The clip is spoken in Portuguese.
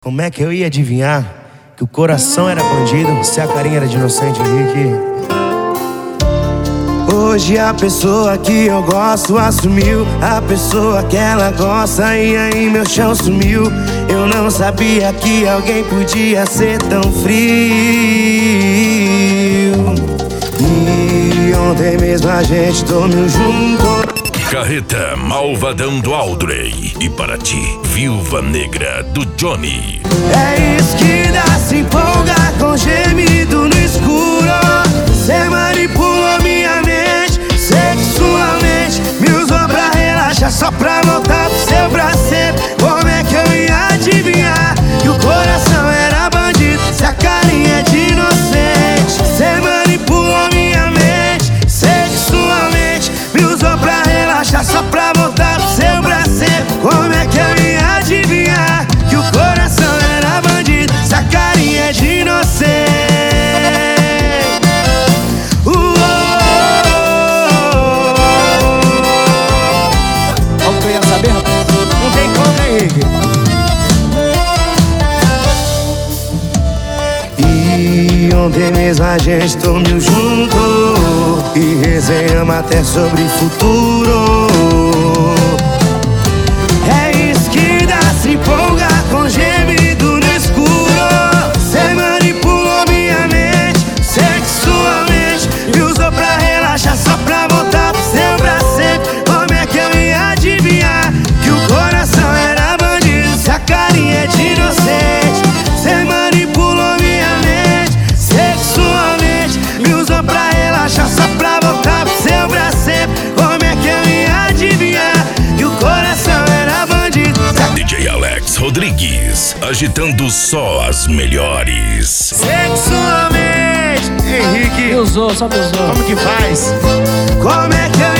Como é que eu ia adivinhar que o coração era bandido se a carinha era de inocente, Henrique? Hoje a pessoa que eu gosto assumiu, a pessoa que ela gosta, e aí meu chão sumiu. Eu não sabia que alguém podia ser tão frio. E ontem mesmo a gente dormiu junto. Carreta Malvadão do Aldrey. E para ti, Viúva Negra do Johnny. É isso que dá se empolgar com gemido no escuro. Cê manipulou minha mente sexualmente, me usou pra relaxar só pra voltar pro seu braceiro. Como é que eu ia adivinhar que o coração era bandido se a carinha é de inocente? Cê manipulou minha mente sexualmente, me usou pra relaxar só pra voltar pro seu braceiro. Como é que eu ia adivinhar que o coração era bandido se a carinha é de inocente? Como que eu ia saber, rapaz? Não tem como, né, Henrique? E ontem mesmo a gente dormiu junto e resenhamos até sobre futuro. É isso que dá se empolgar com gemido no escuro. Cê manipulou minha mente sexualmente, me usou pra relaxar só pra voltar pro seu braceiro. Como é que eu ia adivinhar que o coração era bandido se a carinha é de inocente? Cê manipulou minha mente sexualmente, me usou pra relaxar só pra voltar pro seu braceiro. Como é que eu ia adivinhar que o coração era bandido? DJ Alex Rodrigues, agitando só as melhores. Sexualmente, Henrique, Me usou, só me usou. como que faz? Como é que eu